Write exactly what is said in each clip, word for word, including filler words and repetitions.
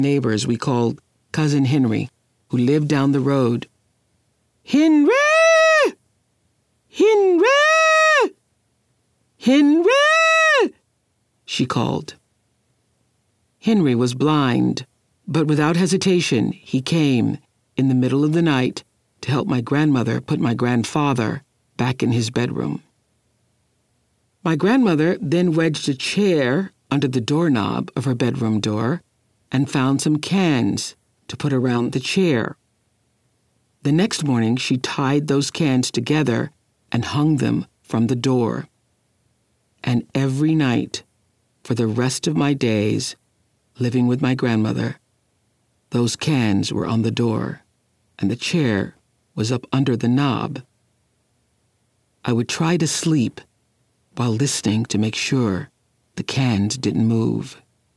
neighbors we called Cousin Henry, who lived down the road. "Henry! Henry! Henry!" she called. Henry was blind, but without hesitation, he came in the middle of the night to help my grandmother put my grandfather back in his bedroom. My grandmother then wedged a chair under the doorknob of her bedroom door and found some cans to put around the chair. The next morning, she tied those cans together and hung them from the door. And every night, for the rest of my days, living with my grandmother, those cans were on the door, and the chair was up under the knob. I would try to sleep while listening to make sure the cans didn't move.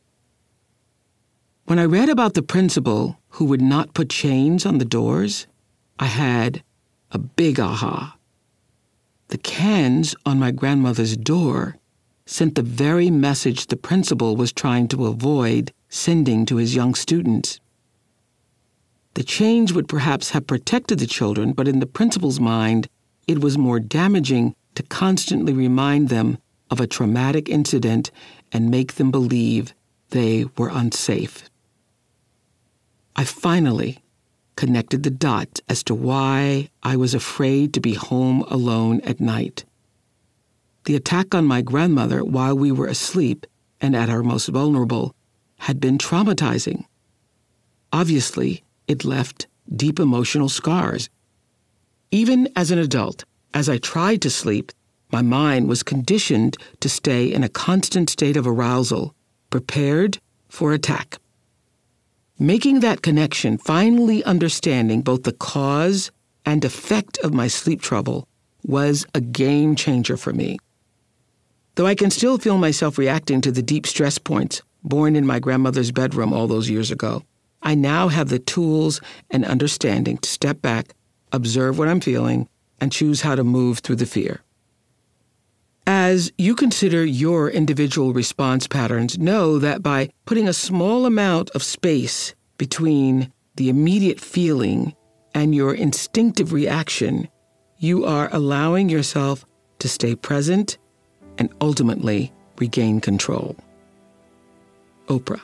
When I read about the principal who would not put chains on the doors, I had a big aha. The cans on my grandmother's door sent the very message the principal was trying to avoid sending to his young students. The chains would perhaps have protected the children, but in the principal's mind, it was more damaging to constantly remind them of a traumatic incident and make them believe they were unsafe. I finally connected the dots as to why I was afraid to be home alone at night. The attack on my grandmother while we were asleep and at our most vulnerable had been traumatizing. Obviously, it left deep emotional scars. Even as an adult, as I tried to sleep, my mind was conditioned to stay in a constant state of arousal, prepared for attack. Making that connection, finally understanding both the cause and effect of my sleep trouble, was a game changer for me. Though I can still feel myself reacting to the deep stress points born in my grandmother's bedroom all those years ago, I now have the tools and understanding to step back, observe what I'm feeling, and choose how to move through the fear. As you consider your individual response patterns, know that by putting a small amount of space between the immediate feeling and your instinctive reaction, you are allowing yourself to stay present and ultimately regain control. Oprah.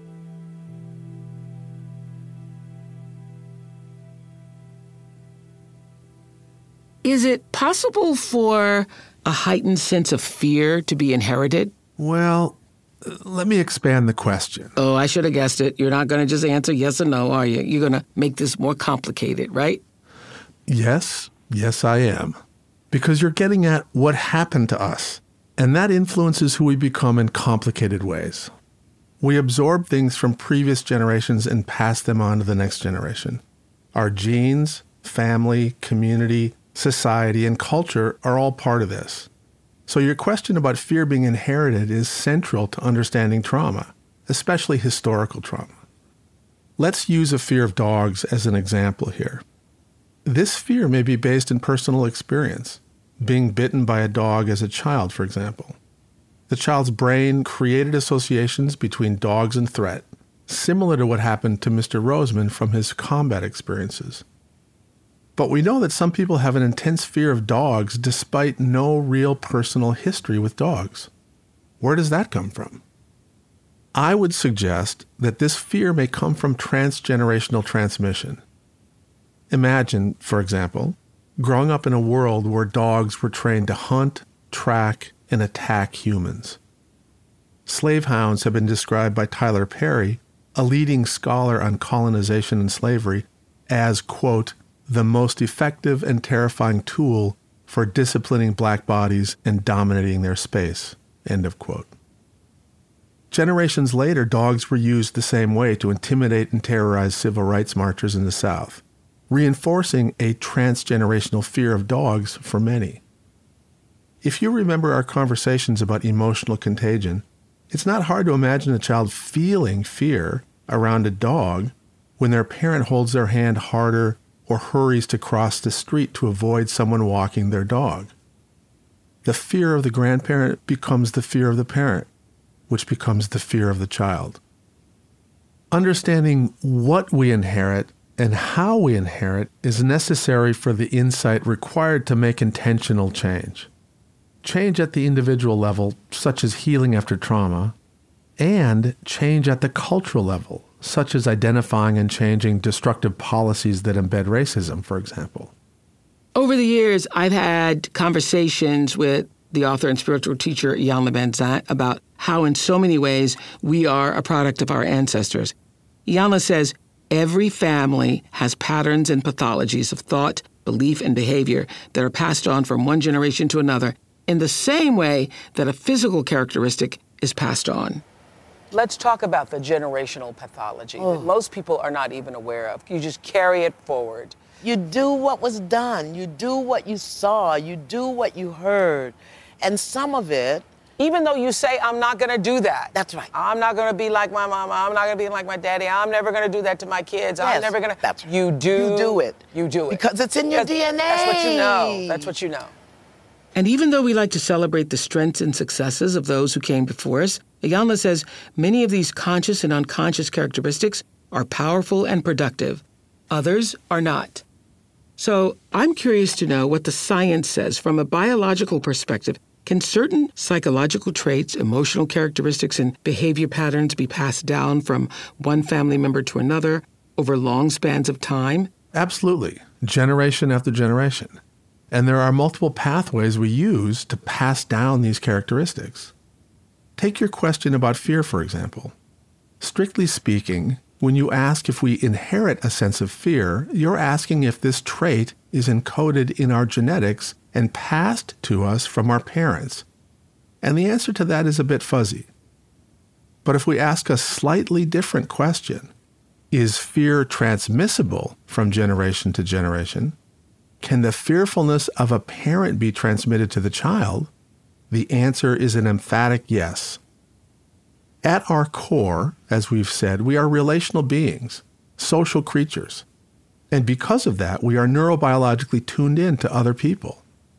Is it possible for a heightened sense of fear to be inherited? Well, let me expand the question. Oh, I should have guessed it. You're not going to just answer yes or no, are you? You're going to make this more complicated, right? Yes, yes, I am. Because you're getting at what happened to us, and that influences who we become in complicated ways. We absorb things from previous generations and pass them on to the next generation. Our genes, family, community, society, and culture are all part of this. So your question about fear being inherited is central to understanding trauma, especially historical trauma. Let's use a fear of dogs as an example here. This fear may be based in personal experience, being bitten by a dog as a child, for example. The child's brain created associations between dogs and threat, similar to what happened to Mister Roseman from his combat experiences. But we know that some people have an intense fear of dogs despite no real personal history with dogs. Where does that come from? I would suggest that this fear may come from transgenerational transmission. Imagine, for example, growing up in a world where dogs were trained to hunt, track, and attack humans. Slave hounds have been described by Tyler Perry, a leading scholar on colonization and slavery, as, quote, the most effective and terrifying tool for disciplining black bodies and dominating their space, end of quote. Generations later, dogs were used the same way to intimidate and terrorize civil rights marchers in the South, reinforcing a transgenerational fear of dogs for many. If you remember our conversations about emotional contagion, it's not hard to imagine a child feeling fear around a dog when their parent holds their hand harder or hurries to cross the street to avoid someone walking their dog. The fear of the grandparent becomes the fear of the parent, which becomes the fear of the child. Understanding what we inherit and how we inherit is necessary for the insight required to make intentional change. Change at the individual level, such as healing after trauma, and change at the cultural level, such as identifying and changing destructive policies that embed racism, for example. Over the years, I've had conversations with the author and spiritual teacher Iyanla Vanzant about how in so many ways we are a product of our ancestors. Iyanla says every family has patterns and pathologies of thought, belief, and behavior that are passed on from one generation to another in the same way that a physical characteristic is passed on. Let's talk about the generational pathology Oh. that most people are not even aware of. You just carry it forward. You do what was done. You do what you saw. You do what you heard. And some of it, Even though you say, I'm not gonna do that. That's right. I'm not gonna be like my mama. I'm not gonna be like my daddy. I'm never gonna do that to my kids. I'm Yes, never gonna. that's right. You do. You do it. You do it. Because it's in your That's- D N A. That's what you know. That's what you know. And even though we like to celebrate the strengths and successes of those who came before us, Iyanla says many of these conscious and unconscious characteristics are powerful and productive. Others are not. So I'm curious to know what the science says from a biological perspective. Can certain psychological traits, emotional characteristics, and behavior patterns be passed down from one family member to another over long spans of time? Absolutely, generation after generation. And there are multiple pathways we use to pass down these characteristics. Take your question about fear, for example. Strictly speaking, when you ask if we inherit a sense of fear, you're asking if this trait is encoded in our genetics and passed to us from our parents. And the answer to that is a bit fuzzy. But if we ask a slightly different question, is fear transmissible from generation to generation? Can the fearfulness of a parent be transmitted to the child? The answer is an emphatic yes. At our core, as we've said, we are relational beings, social creatures. And because of that, we are neurobiologically tuned in to other people.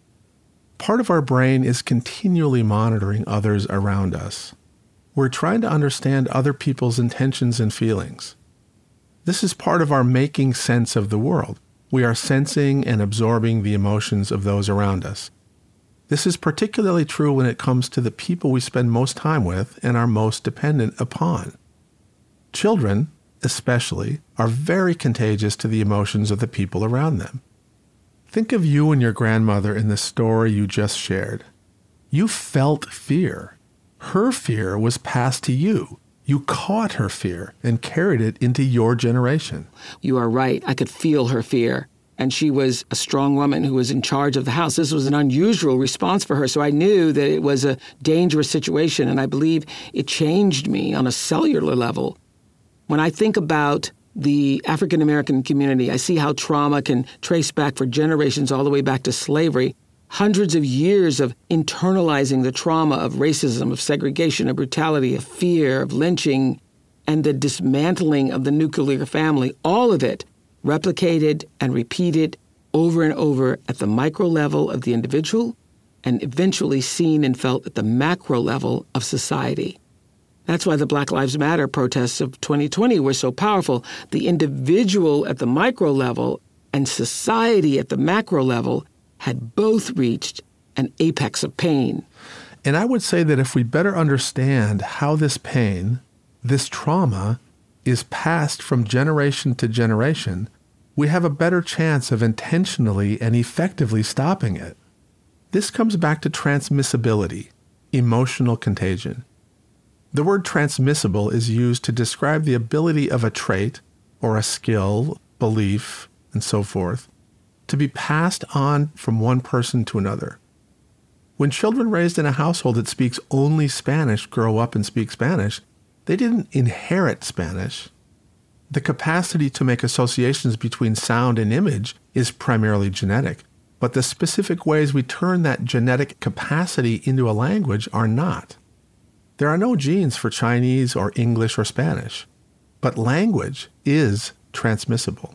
Part of our brain is continually monitoring others around us. We're trying to understand other people's intentions and feelings. This is part of our making sense of the world. We are sensing and absorbing the emotions of those around us. This is particularly true when it comes to the people we spend most time with and are most dependent upon. Children, especially, are very contagious to the emotions of the people around them. Think of you and your grandmother in the story you just shared. You felt fear. Her fear was passed to you. You caught her fear and carried it into your generation. You are right. I could feel her fear. And she was a strong woman who was in charge of the house. This was an unusual response for her. So I knew that it was a dangerous situation. And I believe it changed me on a cellular level. When I think about the African American community, I see how trauma can trace back for generations all the way back to slavery. Hundreds of years of internalizing the trauma of racism, of segregation, of brutality, of fear, of lynching, and the dismantling of the nuclear family, all of it replicated and repeated over and over at the micro level of the individual and eventually seen and felt at the macro level of society. That's why the Black Lives Matter protests of twenty twenty were so powerful. The individual at the micro level and society at the macro level had both reached an apex of pain. And I would say that if we better understand how this pain, this trauma, is passed from generation to generation, we have a better chance of intentionally and effectively stopping it. This comes back to transmissibility, emotional contagion. The word transmissible is used to describe the ability of a trait or a skill, belief, and so forth, to be passed on from one person to another. When children raised in a household that speaks only Spanish grow up and speak Spanish, they didn't inherit Spanish. The capacity to make associations between sound and image is primarily genetic, but the specific ways we turn that genetic capacity into a language are not. There are no genes for Chinese or English or Spanish, but language is transmissible.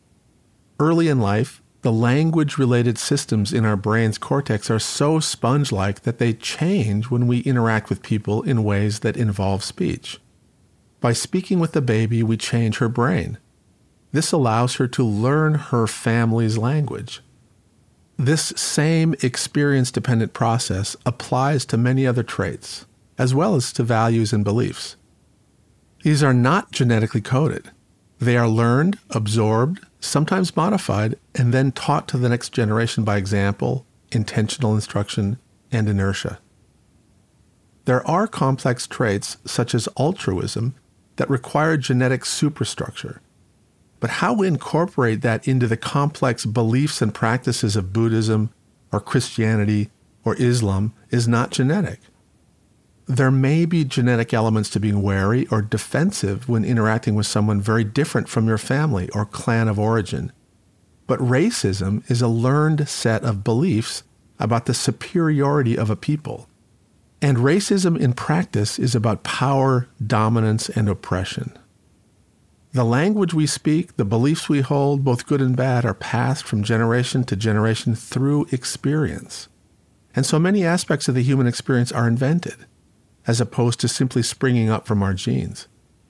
Early in life, the language-related systems in our brain's cortex are so sponge-like that they change when we interact with people in ways that involve speech. By speaking with the baby, we change her brain. This allows her to learn her family's language. This same experience-dependent process applies to many other traits, as well as to values and beliefs. These are not genetically coded. They are learned, absorbed, sometimes modified, and then taught to the next generation by example, intentional instruction, and inertia. There are complex traits, such as altruism, that require genetic superstructure. But how we incorporate that into the complex beliefs and practices of Buddhism or Christianity or Islam is not genetic. There may be genetic elements to being wary or defensive when interacting with someone very different from your family or clan of origin. But racism is a learned set of beliefs about the superiority of a people. And racism in practice is about power, dominance, and oppression. The language we speak, the beliefs we hold, both good and bad, are passed from generation to generation through experience. And so many aspects of the human experience are invented, as opposed to simply springing up from our genes.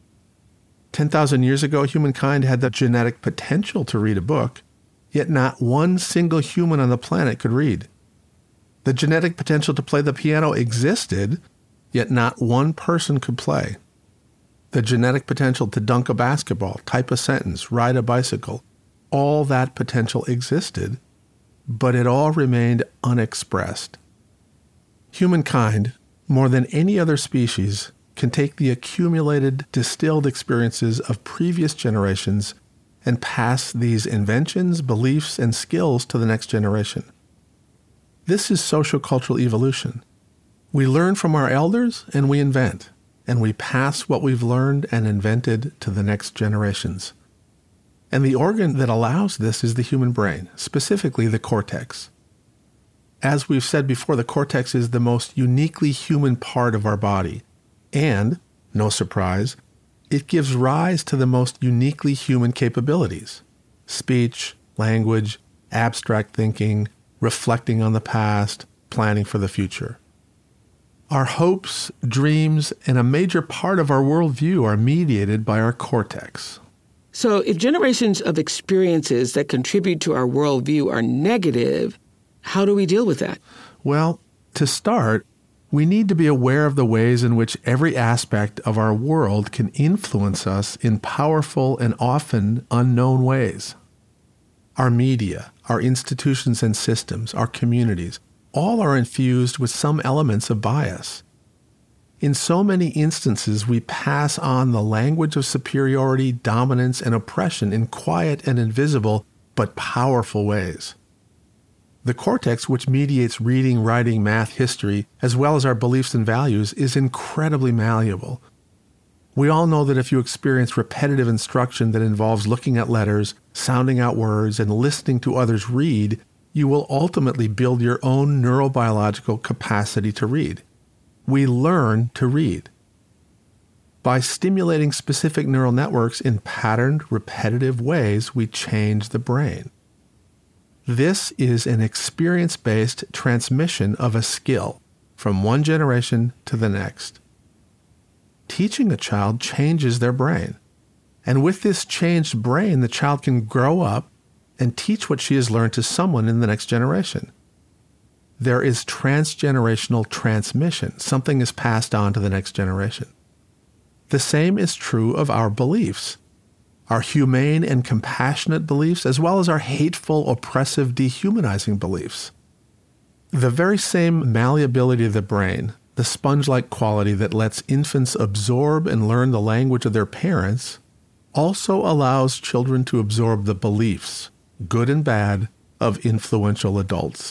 ten thousand years ago, humankind had the genetic potential to read a book, yet not one single human on the planet could read. The genetic potential to play the piano existed, yet not one person could play. The genetic potential to dunk a basketball, type a sentence, ride a bicycle, all that potential existed, but it all remained unexpressed. Humankind, more than any other species, can take the accumulated, distilled experiences of previous generations and pass these inventions, beliefs, and skills to the next generation. This is social-cultural evolution. We learn from our elders and we invent, and we pass what we've learned and invented to the next generations. And the organ that allows this is the human brain, specifically the cortex. As we've said before, the cortex is the most uniquely human part of our body, and, no surprise, it gives rise to the most uniquely human capabilities: speech, language, abstract thinking, reflecting on the past, planning for the future. Our hopes, dreams, and a major part of our worldview are mediated by our cortex. So if generations of experiences that contribute to our worldview are negative, how do we deal with that? Well, to start, we need to be aware of the ways in which every aspect of our world can influence us in powerful and often unknown ways. Our media, our institutions and systems, our communities, all are infused with some elements of bias. In so many instances, we pass on the language of superiority, dominance, and oppression in quiet and invisible but powerful ways. The cortex, which mediates reading, writing, math, history, as well as our beliefs and values, is incredibly malleable. We all know that if you experience repetitive instruction that involves looking at letters, sounding out words, and listening to others read, you will ultimately build your own neurobiological capacity to read. We learn to read. By stimulating specific neural networks in patterned, repetitive ways, we change the brain. This is an experience-based transmission of a skill from one generation to the next. Teaching a child changes their brain. And with this changed brain, the child can grow up and teach what she has learned to someone in the next generation. There is transgenerational transmission. Something is passed on to the next generation. The same is true of our beliefs. Our humane and compassionate beliefs, as well as our hateful, oppressive, dehumanizing beliefs. The very same malleability of the brain, the sponge-like quality that lets infants absorb and learn the language of their parents, also allows children to absorb the beliefs, good and bad, of influential adults.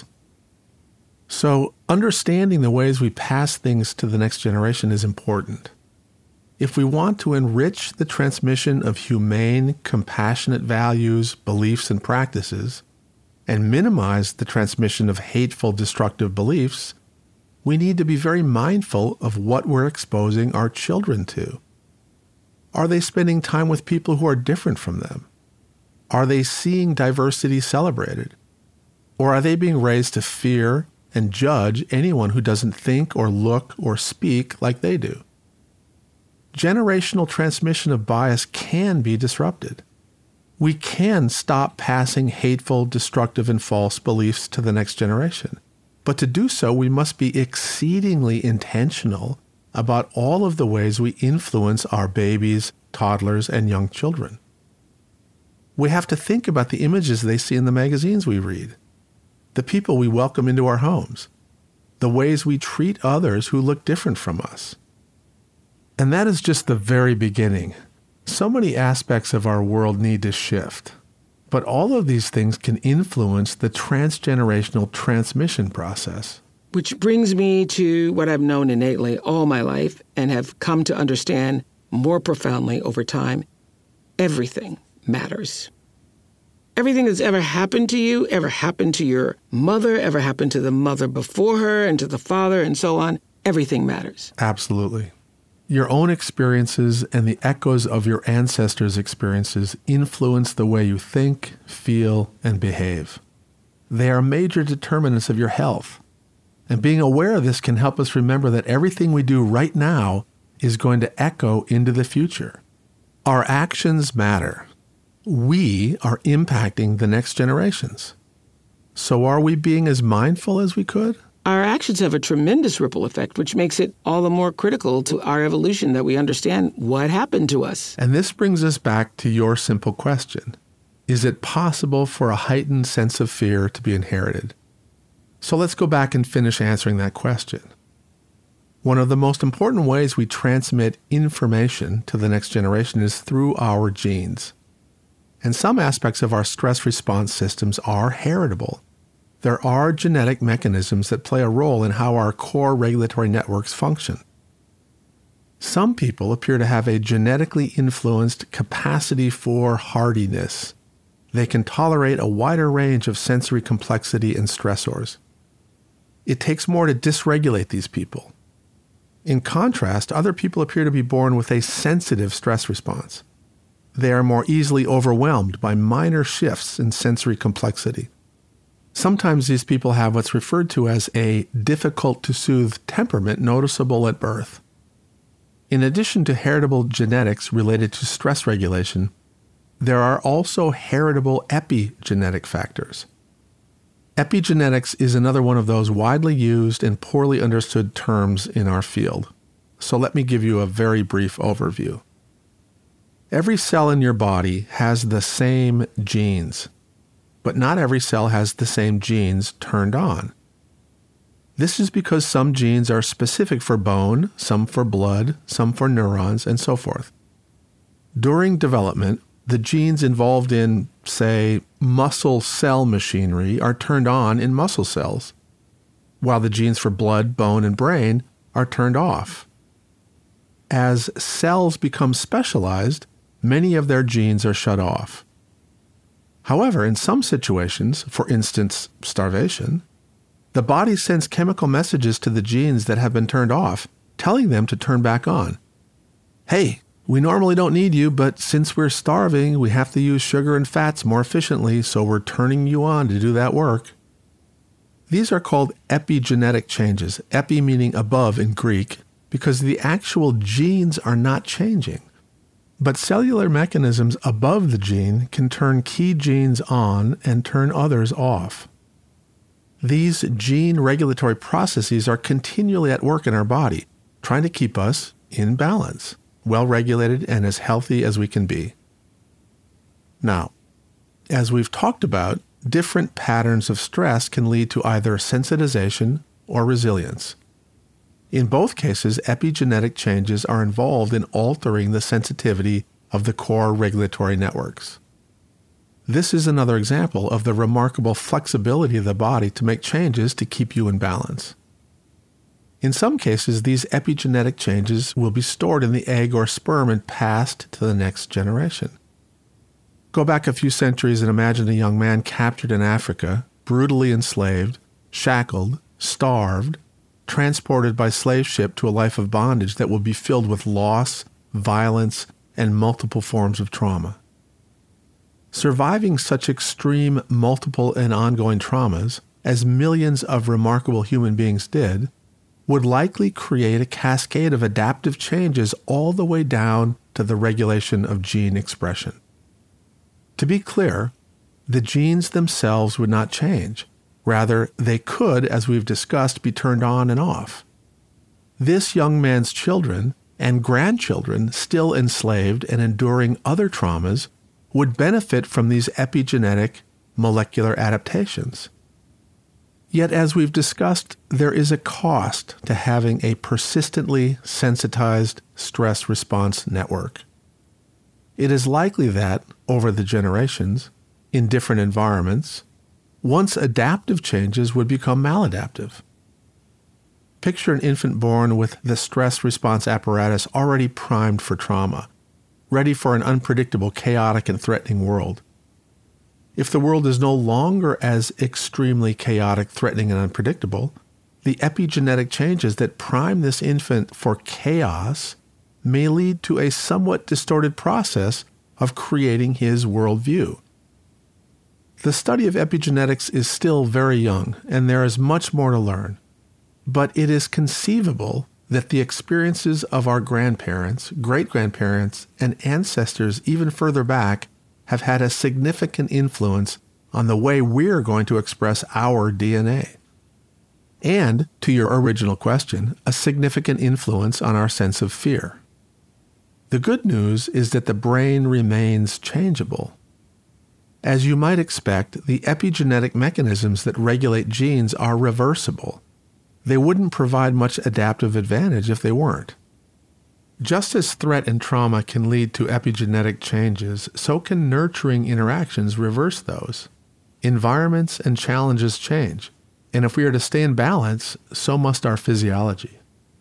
So, understanding the ways we pass things to the next generation is important. If we want to enrich the transmission of humane, compassionate values, beliefs, and practices, and minimize the transmission of hateful, destructive beliefs, we need to be very mindful of what we're exposing our children to. Are they spending time with people who are different from them? Are they seeing diversity celebrated? Or are they being raised to fear and judge anyone who doesn't think or look or speak like they do? generational transmission of bias can be disrupted. We can stop passing hateful, destructive, and false beliefs to the next generation. But to do so, we must be exceedingly intentional about all of the ways we influence our babies, toddlers, and young children. We have to think about the images they see in the magazines we read, the people we welcome into our homes, the ways we treat others who look different from us. And that is just the very beginning. So many aspects of our world need to shift. But all of these things can influence the transgenerational transmission process. Which brings me to what I've known innately all my life and have come to understand more profoundly over time. Everything matters. Everything that's ever happened to you, ever happened to your mother, ever happened to the mother before her and to the father and so on, everything matters. Absolutely. Your own experiences and the echoes of your ancestors' experiences influence the way you think, feel, and behave. They are major determinants of your health. And being aware of this can help us remember that everything we do right now is going to echo into the future. Our actions matter. We are impacting the next generations. So are we being as mindful as we could? Our actions have a tremendous ripple effect, which makes it all the more critical to our evolution that we understand what happened to us. And this brings us back to your simple question. Is it possible for a heightened sense of fear to be inherited? So let's go back and finish answering that question. One of the most important ways we transmit information to the next generation is through our genes. And some aspects of our stress response systems are heritable. There are genetic mechanisms that play a role in how our core regulatory networks function. Some people appear to have a genetically influenced capacity for hardiness. They can tolerate a wider range of sensory complexity and stressors. It takes more to dysregulate these people. In contrast, other people appear to be born with a sensitive stress response. They are more easily overwhelmed by minor shifts in sensory complexity. Sometimes these people have what's referred to as a difficult-to-soothe temperament noticeable at birth. In addition to heritable genetics related to stress regulation, there are also heritable epigenetic factors. Epigenetics is another one of those widely used and poorly understood terms in our field. So let me give you a very brief overview. Every cell in your body has the same genes, but not every cell has the same genes turned on. This is because some genes are specific for bone, some for blood, some for neurons, and so forth. During development, the genes involved in, say, muscle cell machinery are turned on in muscle cells, while the genes for blood, bone, and brain are turned off. As cells become specialized, many of their genes are shut off. However, in some situations, for instance, starvation, the body sends chemical messages to the genes that have been turned off, telling them to turn back on. Hey, we normally don't need you, but since we're starving, we have to use sugar and fats more efficiently, so we're turning you on to do that work. These are called epigenetic changes, epi meaning above in Greek, because the actual genes are not changing. But cellular mechanisms above the gene can turn key genes on and turn others off. These gene regulatory processes are continually at work in our body, trying to keep us in balance, well-regulated, and as healthy as we can be. Now, as we've talked about, different patterns of stress can lead to either sensitization or resilience. In both cases, epigenetic changes are involved in altering the sensitivity of the core regulatory networks. This is another example of the remarkable flexibility of the body to make changes to keep you in balance. In some cases, these epigenetic changes will be stored in the egg or sperm and passed to the next generation. Go back a few centuries and imagine a young man captured in Africa, brutally enslaved, shackled, starved, transported by slave ship to a life of bondage that will be filled with loss, violence, and multiple forms of trauma. Surviving such extreme, multiple, and ongoing traumas, as millions of remarkable human beings did, would likely create a cascade of adaptive changes all the way down to the regulation of gene expression. To be clear, the genes themselves would not change. Rather, they could, as we've discussed, be turned on and off. This young man's children and grandchildren, still enslaved and enduring other traumas, would benefit from these epigenetic molecular adaptations. Yet, as we've discussed, there is a cost to having a persistently sensitized stress response network. It is likely that, over the generations, in different environments, once adaptive changes would become maladaptive. Picture an infant born with the stress response apparatus already primed for trauma, ready for an unpredictable, chaotic, and threatening world. If the world is no longer as extremely chaotic, threatening, and unpredictable, the epigenetic changes that prime this infant for chaos may lead to a somewhat distorted process of creating his worldview. The study of epigenetics is still very young, and there is much more to learn. But it is conceivable that the experiences of our grandparents, great-grandparents, and ancestors even further back have had a significant influence on the way we're going to express our D N A. And, to your original question, a significant influence on our sense of fear. The good news is that the brain remains changeable. As you might expect, the epigenetic mechanisms that regulate genes are reversible. They wouldn't provide much adaptive advantage if they weren't. Just as threat and trauma can lead to epigenetic changes, so can nurturing interactions reverse those. Environments and challenges change, and if we are to stay in balance, so must our physiology.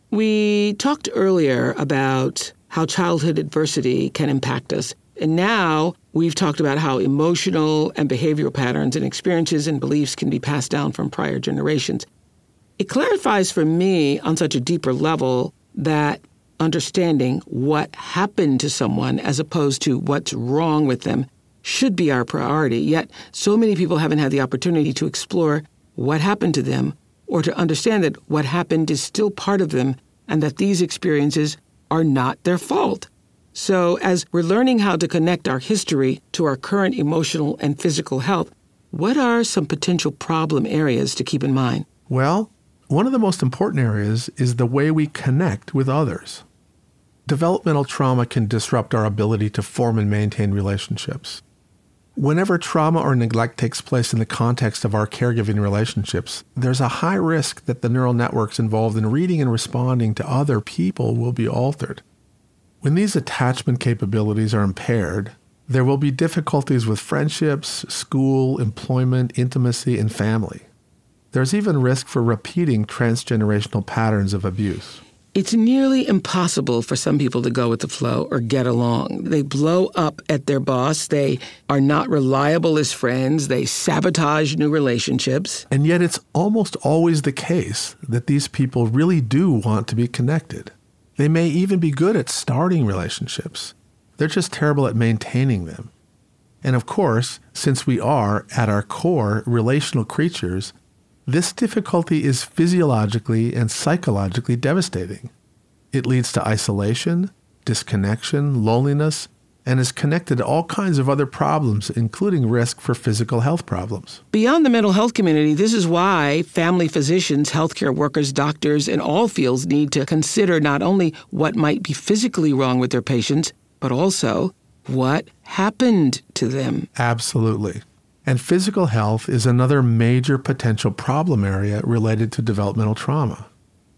We talked earlier about how childhood adversity can impact us, and now we've talked about how emotional and behavioral patterns and experiences and beliefs can be passed down from prior generations. It clarifies for me on such a deeper level that understanding what happened to someone as opposed to what's wrong with them should be our priority. Yet so many people haven't had the opportunity to explore what happened to them or to understand that what happened is still part of them and that these experiences are not their fault. So as we're learning how to connect our history to our current emotional and physical health, what are some potential problem areas to keep in mind? Well, one of the most important areas is the way we connect with others. Developmental trauma can disrupt our ability to form and maintain relationships. Whenever trauma or neglect takes place in the context of our caregiving relationships, there's a high risk that the neural networks involved in reading and responding to other people will be altered. When these attachment capabilities are impaired, there will be difficulties with friendships, school, employment, intimacy, and family. There's even risk for repeating transgenerational patterns of abuse. It's nearly impossible for some people to go with the flow or get along. They blow up at their boss. They are not reliable as friends. They sabotage new relationships. And yet it's almost always the case that these people really do want to be connected. They may even be good at starting relationships. They're just terrible at maintaining them. And of course, since we are, at our core, relational creatures, this difficulty is physiologically and psychologically devastating. It leads to isolation, disconnection, loneliness, and is connected to all kinds of other problems, including risk for physical health problems. Beyond the mental health community, this is why family physicians, healthcare workers, doctors in all fields need to consider not only what might be physically wrong with their patients, but also what happened to them. Absolutely. And physical health is another major potential problem area related to developmental trauma.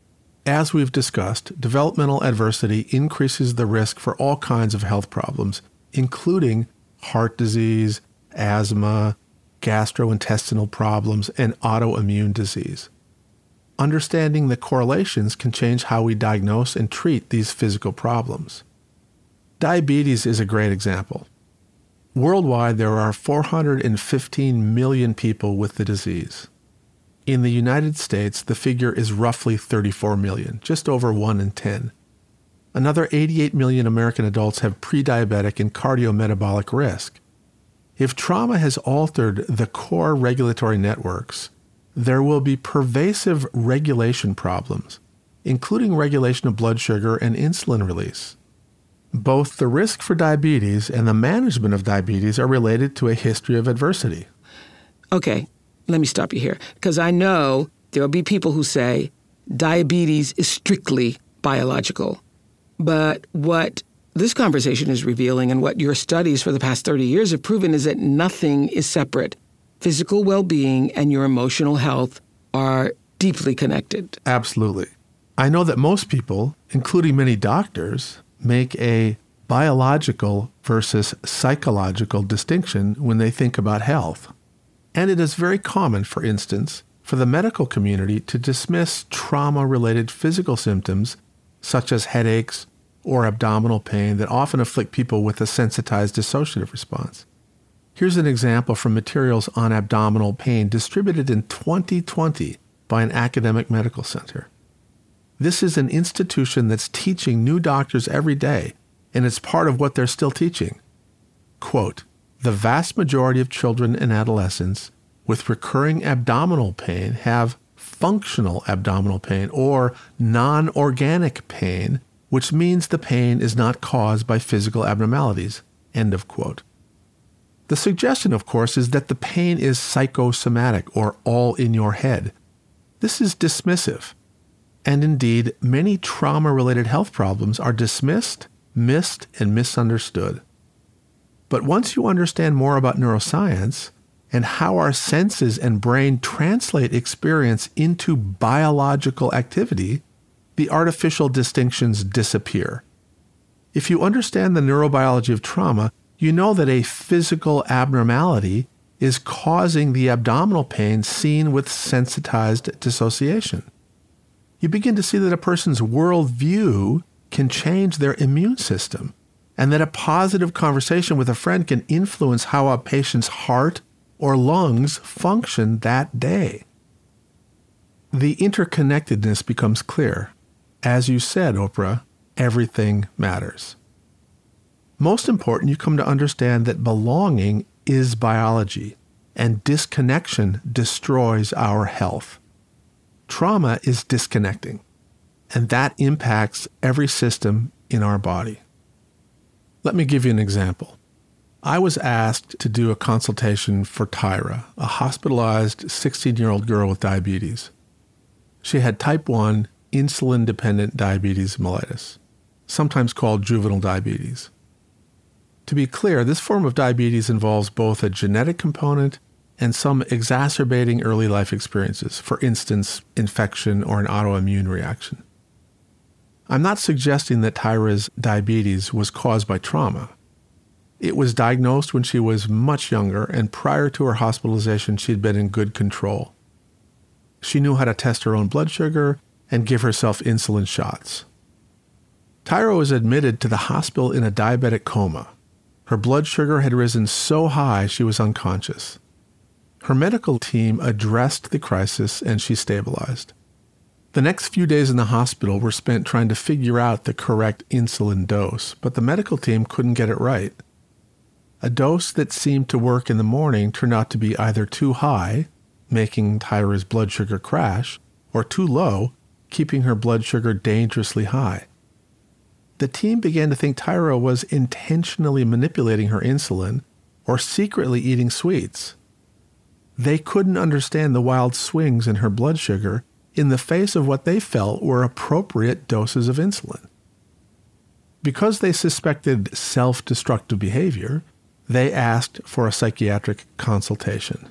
As we've discussed, developmental adversity increases the risk for all kinds of health problems, including heart disease, asthma, gastrointestinal problems, and autoimmune disease. Understanding the correlations can change how we diagnose and treat these physical problems. Diabetes is a great example. Worldwide, there are four hundred fifteen million people with the disease. In the United States, the figure is roughly thirty-four million, just over one in ten. Another eighty-eight million American adults have pre-diabetic and cardiometabolic risk. If trauma has altered the core regulatory networks, there will be pervasive regulation problems including regulation of blood sugar and insulin release. Both the risk for diabetes and the management of diabetes are related to a history of adversity. Okay, let me stop you here, because I know there will be people who say diabetes is strictly biological. But what this conversation is revealing and what your studies for the past thirty years have proven is that nothing is separate. Physical well-being and your emotional health are deeply connected. Absolutely. I know that most people, including many doctors, make a biological versus psychological distinction when they think about health. And it is very common, for instance, for the medical community to dismiss trauma-related physical symptoms such as headaches or abdominal pain that often afflict people with a sensitized dissociative response. Here's an example from materials on abdominal pain distributed in twenty twenty by an academic medical center. This is an institution that's teaching new doctors every day, and it's part of what they're still teaching. Quote, "The vast majority of children and adolescents with recurring abdominal pain have functional abdominal pain or non-organic pain, which means the pain is not caused by physical abnormalities." End of quote. The suggestion, of course, is that the pain is psychosomatic or all in your head. This is dismissive. And indeed, many trauma-related health problems are dismissed, missed, and misunderstood. But once you understand more about neuroscience and how our senses and brain translate experience into biological activity, the artificial distinctions disappear. If you understand the neurobiology of trauma, you know that a physical abnormality is causing the abdominal pain seen with sensitized dissociation. You begin to see that a person's worldview can change their immune system, and that a positive conversation with a friend can influence how a patient's heart or lungs function that day. The interconnectedness becomes clear. As you said, Oprah, everything matters. Most important, you come to understand that belonging is biology, and disconnection destroys our health. Trauma is disconnecting, and that impacts every system in our body. Let me give you an example. I was asked to do a consultation for Tyra, a hospitalized sixteen-year-old girl with diabetes. She had type one insulin-dependent diabetes mellitus, sometimes called juvenile diabetes. To be clear, this form of diabetes involves both a genetic component and some exacerbating early life experiences, for instance, infection or an autoimmune reaction. I'm not suggesting that Tyra's diabetes was caused by trauma. It was diagnosed when she was much younger, and prior to her hospitalization, she'd been in good control. She knew how to test her own blood sugar and give herself insulin shots. Tyra was admitted to the hospital in a diabetic coma. Her blood sugar had risen so high she was unconscious. Her medical team addressed the crisis and she stabilized. The next few days in the hospital were spent trying to figure out the correct insulin dose, but the medical team couldn't get it right. A dose that seemed to work in the morning turned out to be either too high, making Tyra's blood sugar crash, or too low, keeping her blood sugar dangerously high. The team began to think Tyra was intentionally manipulating her insulin or secretly eating sweets. They couldn't understand the wild swings in her blood sugar in the face of what they felt were appropriate doses of insulin. Because they suspected self-destructive behavior, they asked for a psychiatric consultation.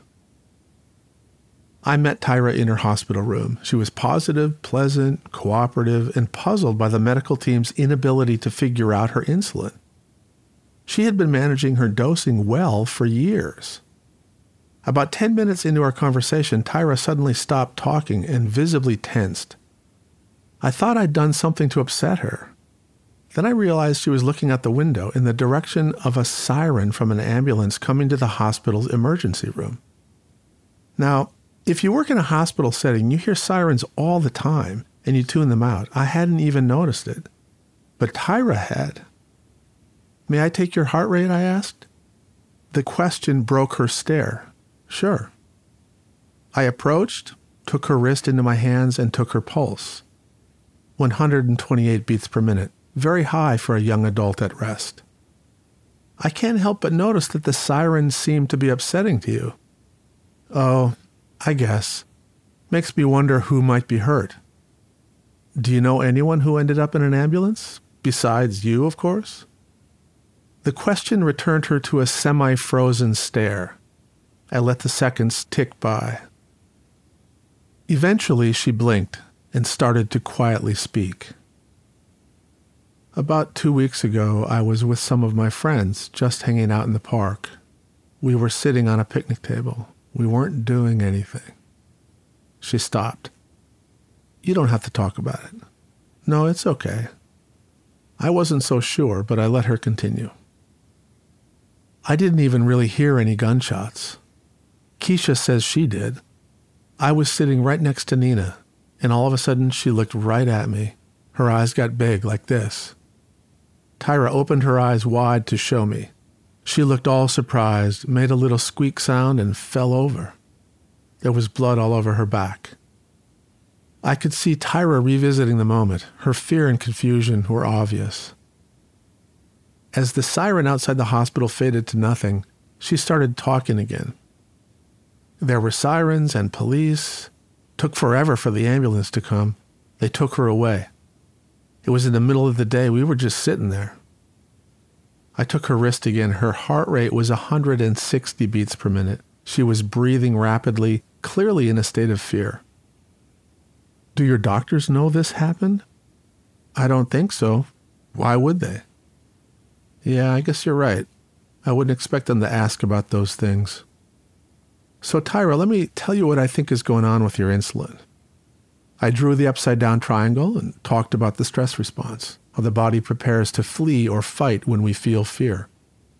I met Tyra in her hospital room. She was positive, pleasant, cooperative, and puzzled by the medical team's inability to figure out her insulin. She had been managing her dosing well for years. About ten minutes into our conversation, Tyra suddenly stopped talking and visibly tensed. I thought I'd done something to upset her. Then I realized she was looking out the window in the direction of a siren from an ambulance coming to the hospital's emergency room. Now, if you work in a hospital setting, you hear sirens all the time and you tune them out. I hadn't even noticed it. But Tyra had. "May I take your heart rate?" I asked. The question broke her stare. Sure. I approached, took her wrist into my hands, and took her pulse. one hundred twenty-eight beats per minute, very high for a young adult at rest. I can't help but notice that the sirens seem to be upsetting to you. Oh, I guess. Makes me wonder who might be hurt. Do you know anyone who ended up in an ambulance? Besides you, of course? The question returned her to a semi-frozen stare. I let the seconds tick by. Eventually, she blinked and started to quietly speak. About two weeks ago, I was with some of my friends, just hanging out in the park. We were sitting on a picnic table. We weren't doing anything. She stopped. You don't have to talk about it. No, it's okay. I wasn't so sure, but I let her continue. I didn't even really hear any gunshots. Keisha says she did. I was sitting right next to Nina, and all of a sudden she looked right at me. Her eyes got big like this. Tyra opened her eyes wide to show me. She looked all surprised, made a little squeak sound, and fell over. There was blood all over her back. I could see Tyra revisiting the moment. Her fear and confusion were obvious. As the siren outside the hospital faded to nothing, she started talking again. There were sirens and police. Took forever for the ambulance to come. They took her away. It was in the middle of the day. We were just sitting there. I took her wrist again. Her heart rate was one hundred sixty beats per minute. She was breathing rapidly, clearly in a state of fear. Do your doctors know this happened? I don't think so. Why would they? Yeah, I guess you're right. I wouldn't expect them to ask about those things. So Tyra, let me tell you what I think is going on with your insulin. I drew the upside-down triangle and talked about the stress response, how the body prepares to flee or fight when we feel fear.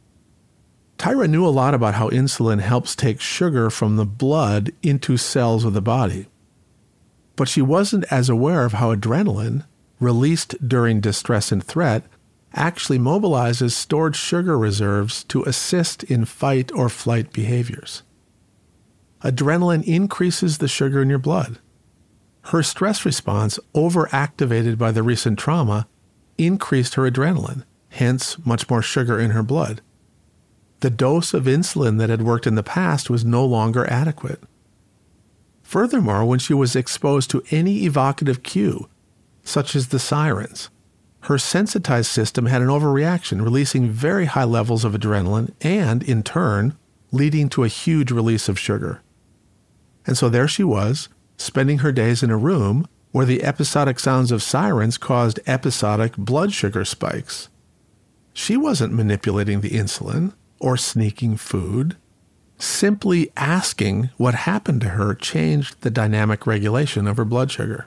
Tyra knew a lot about how insulin helps take sugar from the blood into cells of the body. But she wasn't as aware of how adrenaline, released during distress and threat, actually mobilizes stored sugar reserves to assist in fight or flight behaviors. Adrenaline increases the sugar in your blood. Her stress response, overactivated by the recent trauma, increased her adrenaline, hence much more sugar in her blood. The dose of insulin that had worked in the past was no longer adequate. Furthermore, when she was exposed to any evocative cue, such as the sirens, her sensitized system had an overreaction, releasing very high levels of adrenaline and, in turn, leading to a huge release of sugar. And so there she was, spending her days in a room where the episodic sounds of sirens caused episodic blood sugar spikes. She wasn't manipulating the insulin or sneaking food. Simply asking what happened to her changed the dynamic regulation of her blood sugar.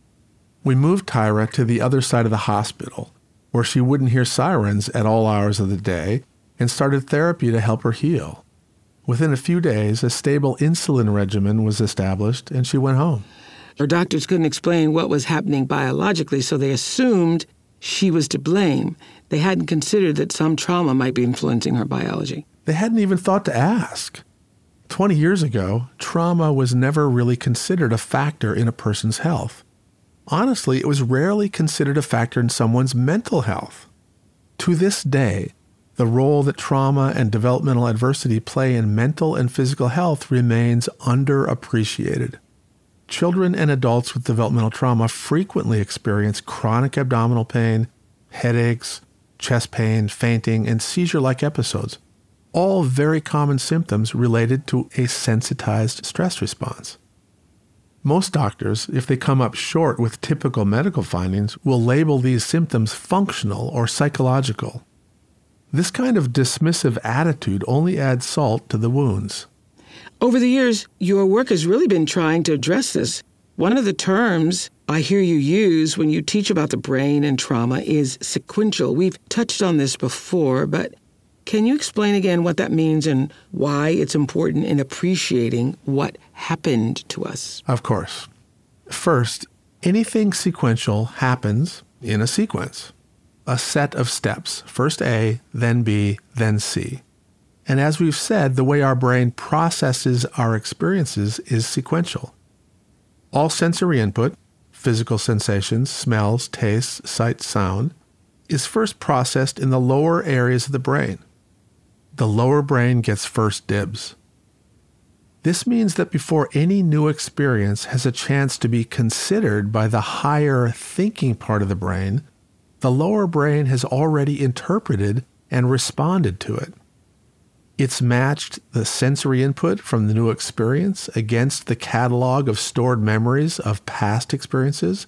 We moved Tyra to the other side of the hospital, where she wouldn't hear sirens at all hours of the day, and started therapy to help her heal. Within a few days, a stable insulin regimen was established, and she went home. Her doctors couldn't explain what was happening biologically, so they assumed she was to blame. They hadn't considered that some trauma might be influencing her biology. They hadn't even thought to ask. Twenty years ago, trauma was never really considered a factor in a person's health. Honestly, it was rarely considered a factor in someone's mental health. To this day, the role that trauma and developmental adversity play in mental and physical health remains underappreciated. Children and adults with developmental trauma frequently experience chronic abdominal pain, headaches, chest pain, fainting, and seizure-like episodes, all very common symptoms related to a sensitized stress response. Most doctors, if they come up short with typical medical findings, will label these symptoms functional or psychological. This kind of dismissive attitude only adds salt to the wounds. Over the years, your work has really been trying to address this. One of the terms I hear you use when you teach about the brain and trauma is sequential. We've touched on this before, but can you explain again what that means and why it's important in appreciating what happened to us? Of course. First, anything sequential happens in a sequence, a set of steps, first A, then B, then C. And as we've said, the way our brain processes our experiences is sequential. All sensory input, physical sensations, smells, tastes, sight, sound, is first processed in the lower areas of the brain. The lower brain gets first dibs. This means that before any new experience has a chance to be considered by the higher thinking part of the brain, the lower brain has already interpreted and responded to it. It's matched the sensory input from the new experience against the catalog of stored memories of past experiences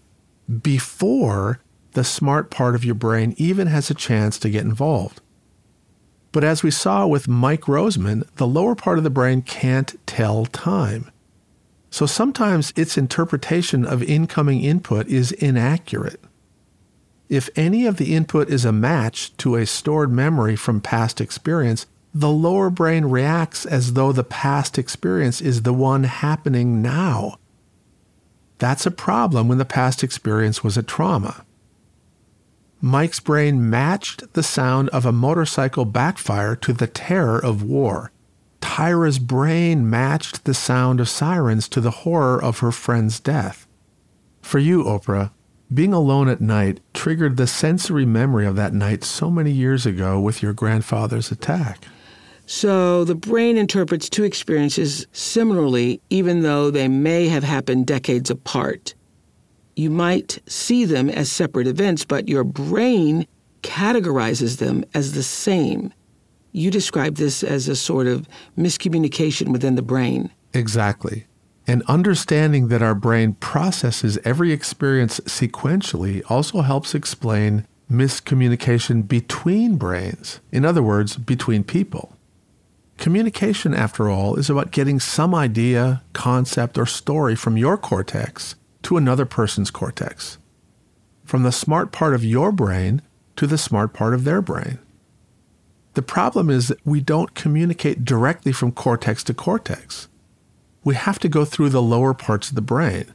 before the smart part of your brain even has a chance to get involved. But as we saw with Mike Roseman, the lower part of the brain can't tell time. So sometimes its interpretation of incoming input is inaccurate. If any of the input is a match to a stored memory from past experience, the lower brain reacts as though the past experience is the one happening now. That's a problem when the past experience was a trauma. Mike's brain matched the sound of a motorcycle backfire to the terror of war. Tyra's brain matched the sound of sirens to the horror of her friend's death. For you, Oprah, being alone at night triggered the sensory memory of that night so many years ago with your grandfather's attack. So the brain interprets two experiences similarly, even though they may have happened decades apart. You might see them as separate events, but your brain categorizes them as the same. You describe this as a sort of miscommunication within the brain. Exactly. And understanding that our brain processes every experience sequentially also helps explain miscommunication between brains. In other words, between people. Communication, after all, is about getting some idea, concept, or story from your cortex to another person's cortex. From the smart part of your brain to the smart part of their brain. The problem is that we don't communicate directly from cortex to cortex. We have to go through the lower parts of the brain.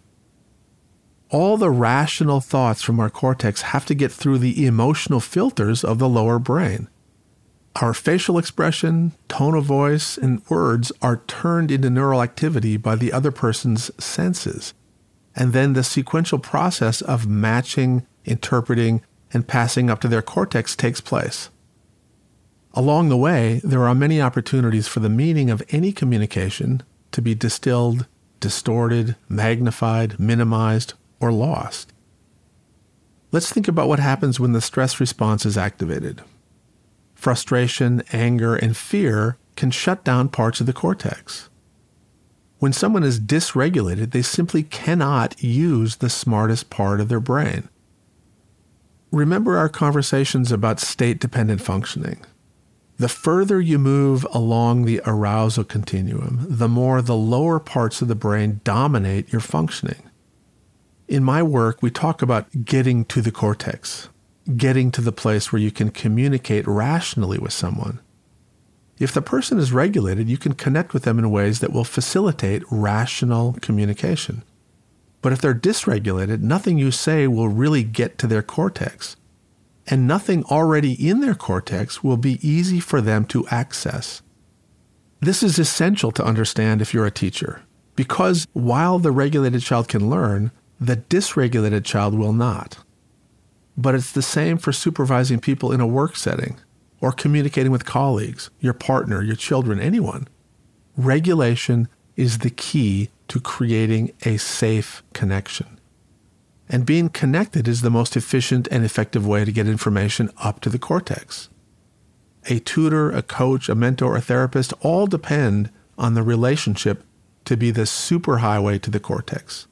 All the rational thoughts from our cortex have to get through the emotional filters of the lower brain. Our facial expression, tone of voice, and words are turned into neural activity by the other person's senses. And then the sequential process of matching, interpreting, and passing up to their cortex takes place. Along the way, there are many opportunities for the meaning of any communication to be distilled, distorted, magnified, minimized, or lost. Let's think about what happens when the stress response is activated. Frustration, anger, and fear can shut down parts of the cortex. When someone is dysregulated, they simply cannot use the smartest part of their brain. Remember our conversations about state-dependent functioning. The further you move along the arousal continuum, the more the lower parts of the brain dominate your functioning. In my work, we talk about getting to the cortex, getting to the place where you can communicate rationally with someone. If the person is regulated, you can connect with them in ways that will facilitate rational communication. But if they're dysregulated, nothing you say will really get to their cortex. And nothing already in their cortex will be easy for them to access. This is essential to understand if you're a teacher, because while the regulated child can learn, the dysregulated child will not. But it's the same for supervising people in a work setting, or communicating with colleagues, your partner, your children, anyone. Regulation is the key to creating a safe connection. And being connected is the most efficient and effective way to get information up to the cortex. A tutor, a coach, a mentor, a therapist all depend on the relationship to be the superhighway to the cortex.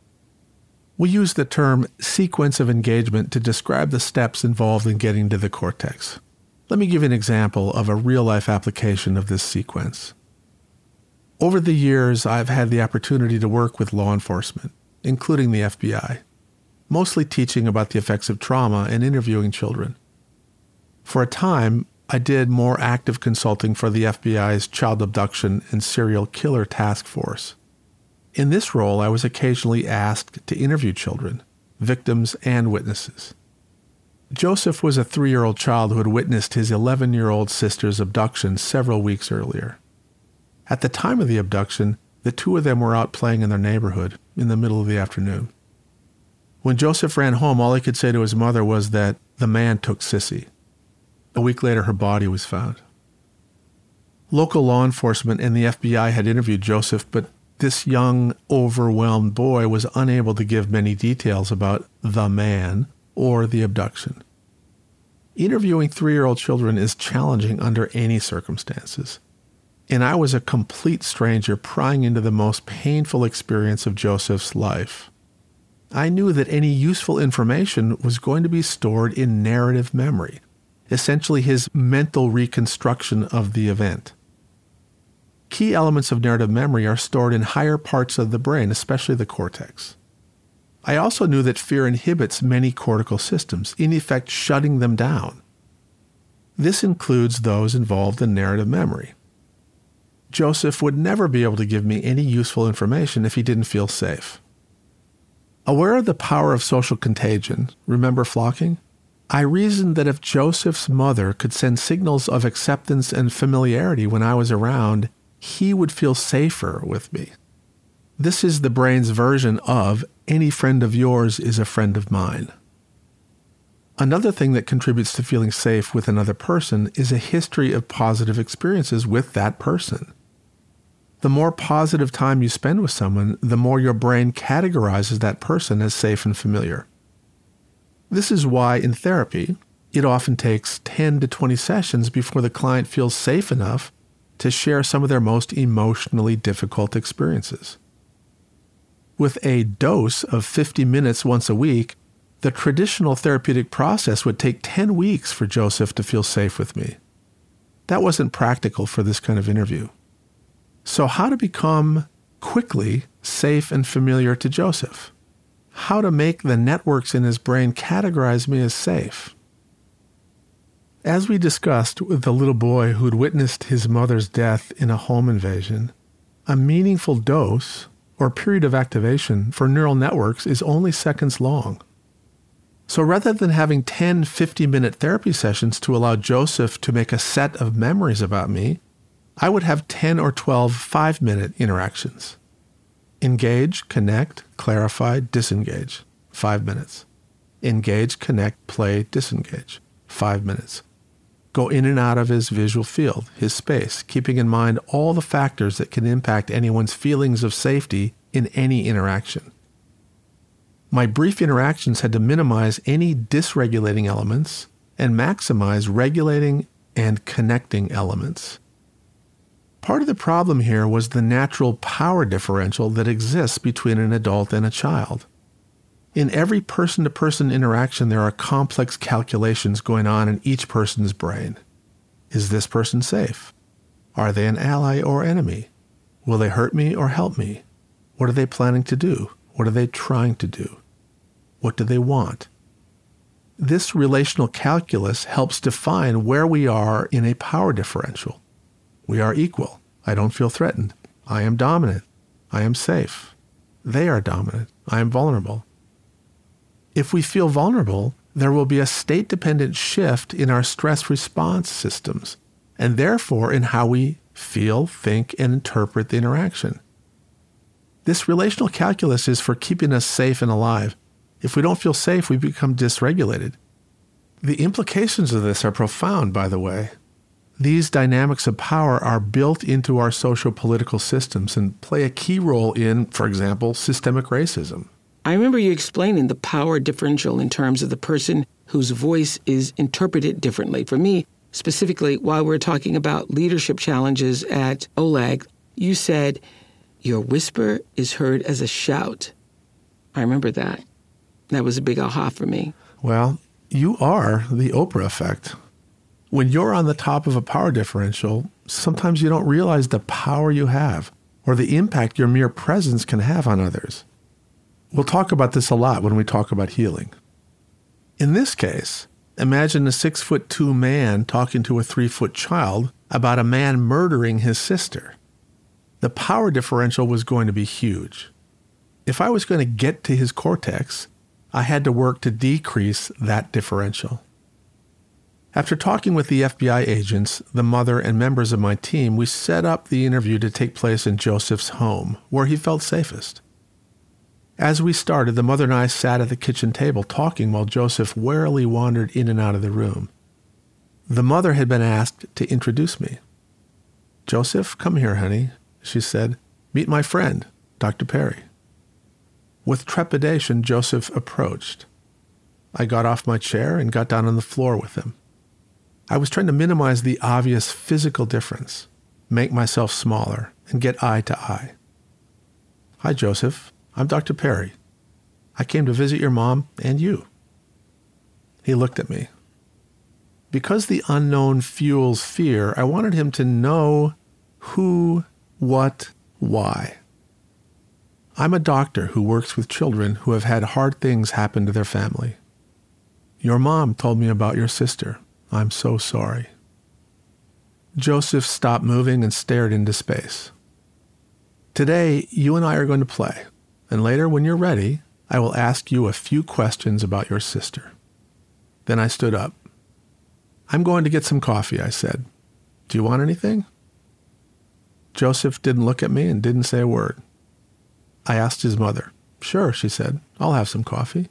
We use the term sequence of engagement to describe the steps involved in getting to the cortex. Let me give you an example of a real-life application of this sequence. Over the years, I've had the opportunity to work with law enforcement, including the F B I, mostly teaching about the effects of trauma and interviewing children. For a time, I did more active consulting for the F B I's Child Abduction and Serial Killer Task Force. In this role, I was occasionally asked to interview children, victims, and witnesses. Joseph was a three-year-old child who had witnessed his eleven-year-old sister's abduction several weeks earlier. At the time of the abduction, the two of them were out playing in their neighborhood in the middle of the afternoon. When Joseph ran home, all he could say to his mother was that the man took Sissy. A week later, her body was found. Local law enforcement and the F B I had interviewed Joseph, but this young, overwhelmed boy was unable to give many details about the man or the abduction. Interviewing three-year-old children is challenging under any circumstances. And I was a complete stranger prying into the most painful experience of Joseph's life. I knew that any useful information was going to be stored in narrative memory, essentially his mental reconstruction of the event. Key elements of narrative memory are stored in higher parts of the brain, especially the cortex. I also knew that fear inhibits many cortical systems, in effect shutting them down. This includes those involved in narrative memory. Joseph would never be able to give me any useful information if he didn't feel safe. Aware of the power of social contagion, remember flocking? I reasoned that if Joseph's mother could send signals of acceptance and familiarity when I was around, he would feel safer with me. This is the brain's version of any friend of yours is a friend of mine. Another thing that contributes to feeling safe with another person is a history of positive experiences with that person. The more positive time you spend with someone, the more your brain categorizes that person as safe and familiar. This is why in therapy, it often takes ten to twenty sessions before the client feels safe enough to share some of their most emotionally difficult experiences. With a dose of fifty minutes once a week, the traditional therapeutic process would take ten weeks for Joseph to feel safe with me. That wasn't practical for this kind of interview. So how to become quickly safe and familiar to Joseph? How to make the networks in his brain categorize me as safe? As we discussed with the little boy who'd witnessed his mother's death in a home invasion, a meaningful dose or period of activation for neural networks is only seconds long. So rather than having ten fifty-minute therapy sessions to allow Joseph to make a set of memories about me, I would have ten or twelve five-minute interactions. Engage, connect, clarify, disengage. Five minutes. Engage, connect, play, disengage. Five minutes. Go in and out of his visual field, his space, keeping in mind all the factors that can impact anyone's feelings of safety in any interaction. My brief interactions had to minimize any dysregulating elements and maximize regulating and connecting elements. Part of the problem here was the natural power differential that exists between an adult and a child. In every person-to-person interaction, there are complex calculations going on in each person's brain. Is this person safe? Are they an ally or enemy? Will they hurt me or help me? What are they planning to do? What are they trying to do? What do they want? This relational calculus helps define where we are in a power differential. We are equal. I don't feel threatened. I am dominant. I am safe. They are dominant. I am vulnerable. If we feel vulnerable, there will be a state-dependent shift in our stress response systems, and therefore in how we feel, think, and interpret the interaction. This relational calculus is for keeping us safe and alive. If we don't feel safe, we become dysregulated. The implications of this are profound, by the way. These dynamics of power are built into our socio-political systems and play a key role in, for example, systemic racism. I remember you explaining the power differential in terms of the person whose voice is interpreted differently. For me, specifically, while we're talking about leadership challenges at O L A G, you said, your whisper is heard as a shout. I remember that. That was a big aha for me. Well, you are the Oprah effect. When you're on the top of a power differential, sometimes you don't realize the power you have or the impact your mere presence can have on others. We'll talk about this a lot when we talk about healing. In this case, imagine a six-foot-two man talking to a three-foot child about a man murdering his sister. The power differential was going to be huge. If I was going to get to his cortex, I had to work to decrease that differential. After talking with the F B I agents, the mother, and members of my team, we set up the interview to take place in Joseph's home, where he felt safest. As we started, the mother and I sat at the kitchen table talking while Joseph warily wandered in and out of the room. The mother had been asked to introduce me. "Joseph, come here, honey," she said. "Meet my friend, Doctor Perry." With trepidation, Joseph approached. I got off my chair and got down on the floor with him. I was trying to minimize the obvious physical difference, make myself smaller, and get eye to eye. "Hi, Joseph. I'm Doctor Perry. I came to visit your mom and you." He looked at me. Because the unknown fuels fear, I wanted him to know who, what, why. I'm a doctor who works with children who have had hard things happen to their family. Your mom told me about your sister. I'm so sorry. Joseph stopped moving and stared into space. "Today, you and I are going to play. And later, when you're ready, I will ask you a few questions about your sister." Then I stood up. "I'm going to get some coffee," I said. "Do you want anything?" Joseph didn't look at me and didn't say a word. I asked his mother. "Sure," she said. "I'll have some coffee."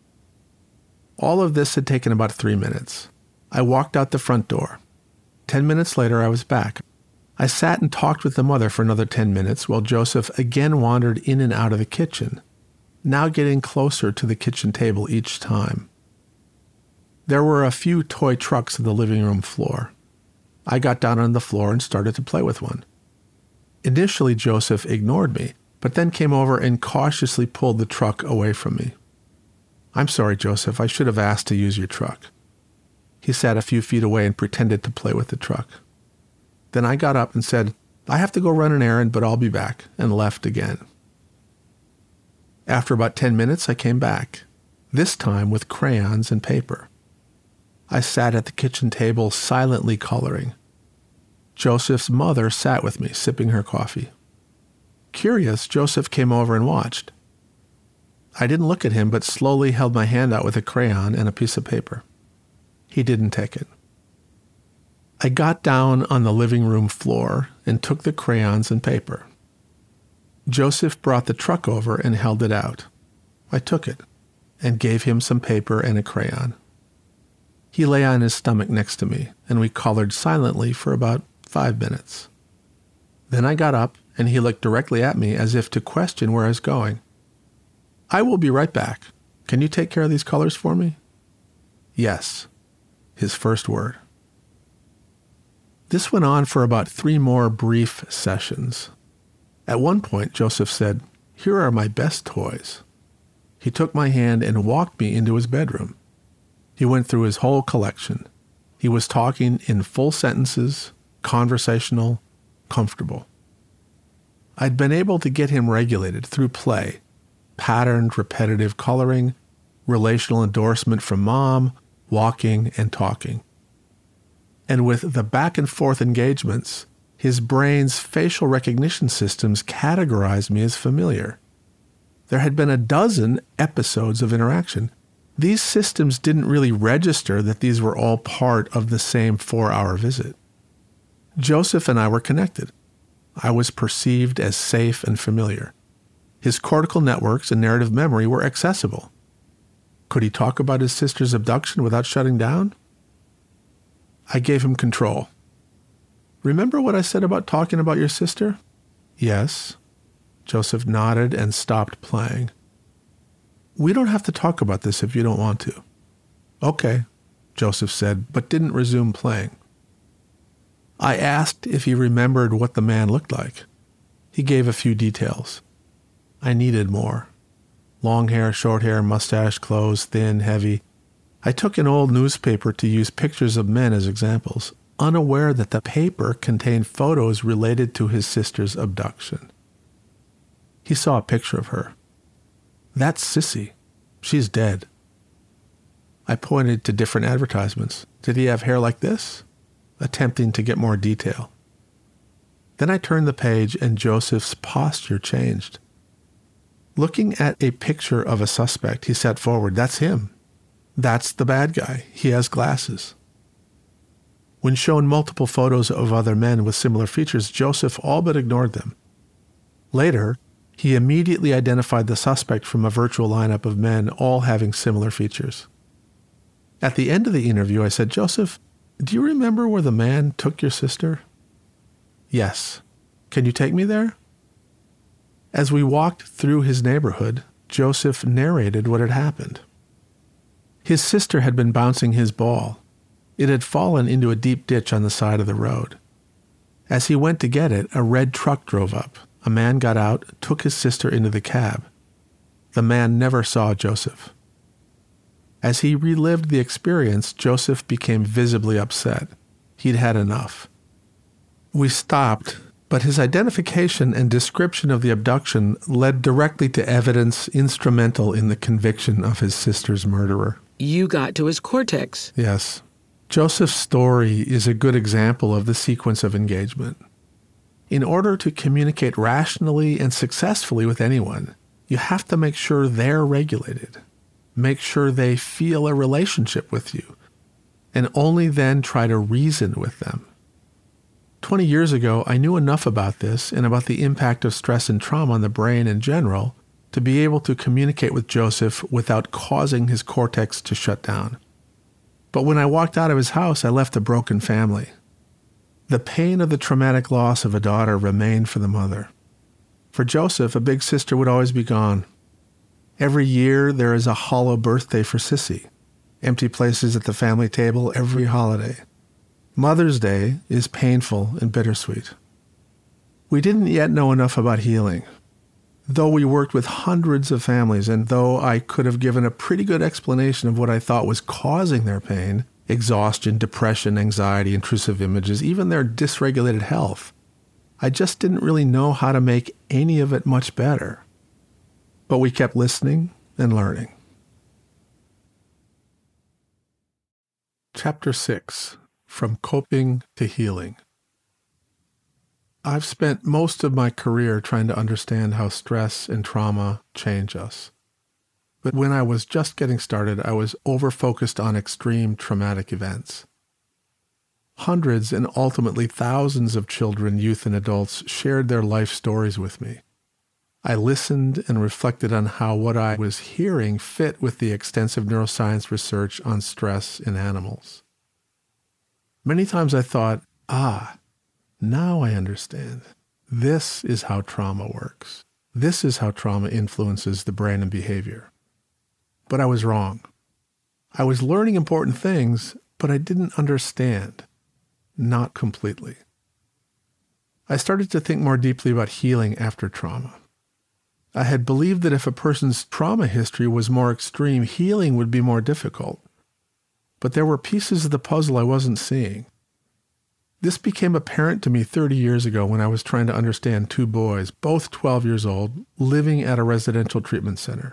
All of this had taken about three minutes. I walked out the front door. Ten minutes later, I was back. I sat and talked with the mother for another ten minutes while Joseph again wandered in and out of the kitchen, now getting closer to the kitchen table each time. There were a few toy trucks on the living room floor. I got down on the floor and started to play with one. Initially, Joseph ignored me, but then came over and cautiously pulled the truck away from me. "I'm sorry, Joseph. I should have asked to use your truck." He sat a few feet away and pretended to play with the truck. Then I got up and said, "I have to go run an errand, but I'll be back," and left again. After about ten minutes, I came back, this time with crayons and paper. I sat at the kitchen table silently coloring. Joseph's mother sat with me, sipping her coffee. Curious, Joseph came over and watched. I didn't look at him, but slowly held my hand out with a crayon and a piece of paper. He didn't take it. I got down on the living room floor and took the crayons and paper. Joseph brought the truck over and held it out. I took it and gave him some paper and a crayon. He lay on his stomach next to me, and we colored silently for about five minutes. Then I got up, and he looked directly at me as if to question where I was going. "I will be right back. Can you take care of these colors for me?" "Yes," his first word. This went on for about three more brief sessions. At one point, Joseph said, "Here are my best toys." He took my hand and walked me into his bedroom. He went through his whole collection. He was talking in full sentences, conversational, comfortable. I'd been able to get him regulated through play, patterned, repetitive coloring, relational endorsement from mom, walking, and talking. And with the back-and-forth engagements, his brain's facial recognition systems categorized me as familiar. There had been a dozen episodes of interaction. These systems didn't really register that these were all part of the same four-hour visit. Joseph and I were connected. I was perceived as safe and familiar. His cortical networks and narrative memory were accessible. Could he talk about his sister's abduction without shutting down? I gave him control. "Remember what I said about talking about your sister?" "Yes." Joseph nodded and stopped playing. "We don't have to talk about this if you don't want to." "Okay," Joseph said, but didn't resume playing. I asked if he remembered what the man looked like. He gave a few details. I needed more. Long hair, short hair, mustache, clothes, thin, heavy. I took an old newspaper to use pictures of men as examples, unaware that the paper contained photos related to his sister's abduction. He saw a picture of her. "That's Sissy. She's dead." I pointed to different advertisements. "Did he have hair like this?" attempting to get more detail. Then I turned the page and Joseph's posture changed. Looking at a picture of a suspect, he sat forward. "That's him. That's the bad guy. He has glasses." When shown multiple photos of other men with similar features, Joseph all but ignored them. Later, He immediately identified the suspect from a virtual lineup of men all having similar features. At the end of the interview, I said, "Joseph, do you remember where the man took your sister?" "Yes." "Can you take me there?" As we walked through his neighborhood, Joseph narrated what had happened. His sister had been bouncing his ball. It had fallen into a deep ditch on the side of the road. As he went to get it, a red truck drove up. A man got out, took his sister into the cab. The man never saw Joseph. As he relived the experience, Joseph became visibly upset. He'd had enough. We stopped, but his identification and description of the abduction led directly to evidence instrumental in the conviction of his sister's murderer. You got to his cortex. Yes. Joseph's story is a good example of the sequence of engagement. In order to communicate rationally and successfully with anyone, you have to make sure they're regulated. Make sure they feel a relationship with you, and only then try to reason with them. Twenty years ago, I knew enough about this and about the impact of stress and trauma on the brain in general to be able to communicate with Joseph without causing his cortex to shut down. But when I walked out of his house, I left a broken family. The pain of the traumatic loss of a daughter remained for the mother. For Joseph, a big sister would always be gone. Every year, there is a hollow birthday for Sissy. Empty places at the family table every holiday. Mother's Day is painful and bittersweet. We didn't yet know enough about healing. Though we worked with hundreds of families, and though I could have given a pretty good explanation of what I thought was causing their pain, exhaustion, depression, anxiety, intrusive images, even their dysregulated health, I just didn't really know how to make any of it much better. But we kept listening and learning. Chapter six. From Coping to Healing. I've spent most of my career trying to understand how stress and trauma change us. But when I was just getting started, I was over-focused on extreme traumatic events. Hundreds and ultimately thousands of children, youth, and adults shared their life stories with me. I listened and reflected on how what I was hearing fit with the extensive neuroscience research on stress in animals. Many times I thought, ah, now I understand. This is how trauma works. This is how trauma influences the brain and behavior. But I was wrong. I was learning important things, but I didn't understand. Not completely. I started to think more deeply about healing after trauma. I had believed that if a person's trauma history was more extreme, healing would be more difficult. But there were pieces of the puzzle I wasn't seeing. This became apparent to me thirty years ago when I was trying to understand two boys, both twelve years old, living at a residential treatment center.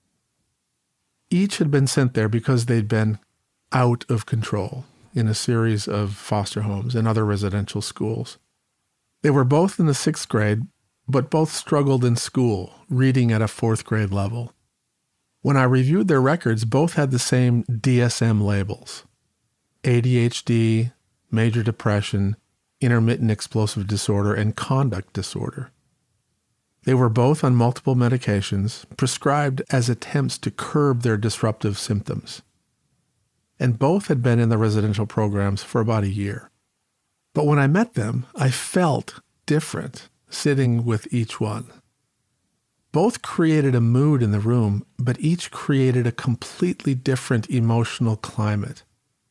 Each had been sent there because they'd been out of control in a series of foster homes and other residential schools. They were both in the sixth grade, but both struggled in school, reading at a fourth grade level. When I reviewed their records, both had the same D S M labels: A D H D, major depression, intermittent explosive disorder, and conduct disorder. They were both on multiple medications, prescribed as attempts to curb their disruptive symptoms. And both had been in the residential programs for about a year. But when I met them, I felt different sitting with each one. Both created a mood in the room, but each created a completely different emotional climate.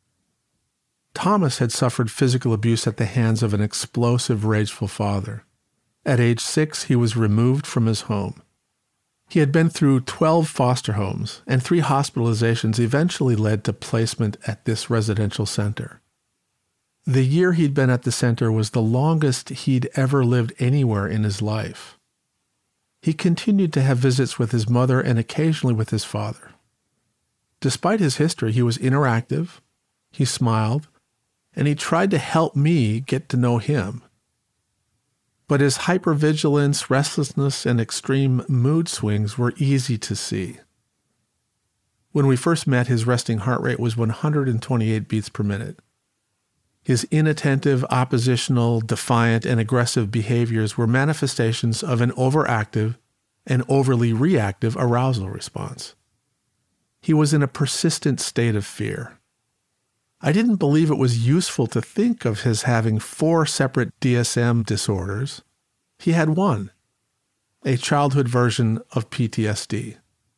Thomas had suffered physical abuse at the hands of an explosive, rageful father. At age six, he was removed from his home. He had been through twelve foster homes, and three hospitalizations eventually led to placement at this residential center. The year he'd been at the center was the longest he'd ever lived anywhere in his life. He continued to have visits with his mother and occasionally with his father. Despite his history, he was interactive, he smiled, and he tried to help me get to know him. But his hypervigilance, restlessness, and extreme mood swings were easy to see. When we first met, his resting heart rate was one hundred twenty-eight beats per minute. His inattentive, oppositional, defiant, and aggressive behaviors were manifestations of an overactive, an overly reactive arousal response. He was in a persistent state of fear. I didn't believe it was useful to think of his having four separate D S M disorders. He had one, a childhood version of P T S D.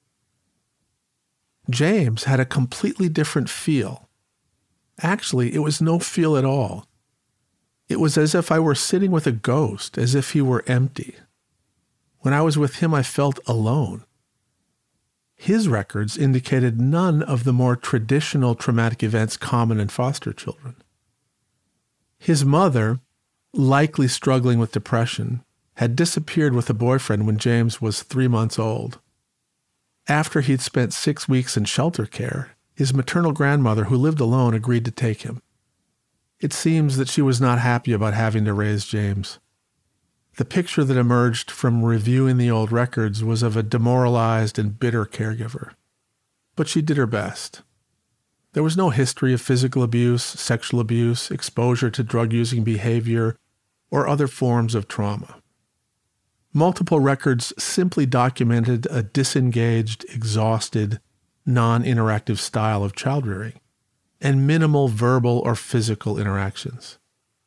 James had a completely different feel. Actually, it was no feel at all. It was as if I were sitting with a ghost, as if he were empty. When I was with him, I felt alone. His records indicated none of the more traditional traumatic events common in foster children. His mother, likely struggling with depression, had disappeared with a boyfriend when James was three months old. After he'd spent six weeks in shelter care, his maternal grandmother, who lived alone, agreed to take him. It seems that she was not happy about having to raise James. The picture that emerged from reviewing the old records was of a demoralized and bitter caregiver. But she did her best. There was no history of physical abuse, sexual abuse, exposure to drug-using behavior, or other forms of trauma. Multiple records simply documented a disengaged, exhausted, non-interactive style of child-rearing, and minimal verbal or physical interactions.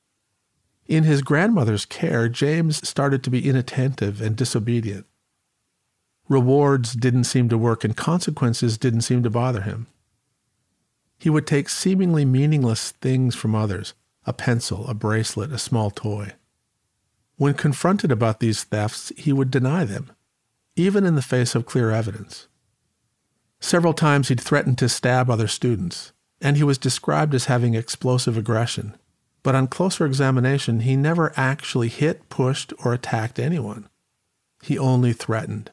In his grandmother's care, James started to be inattentive and disobedient. Rewards didn't seem to work, and consequences didn't seem to bother him. He would take seemingly meaningless things from others, a pencil, a bracelet, a small toy. When confronted about these thefts, he would deny them, even in the face of clear evidence. Several times he'd threatened to stab other students, and he was described as having explosive aggression. But on closer examination, he never actually hit, pushed, or attacked anyone. He only threatened.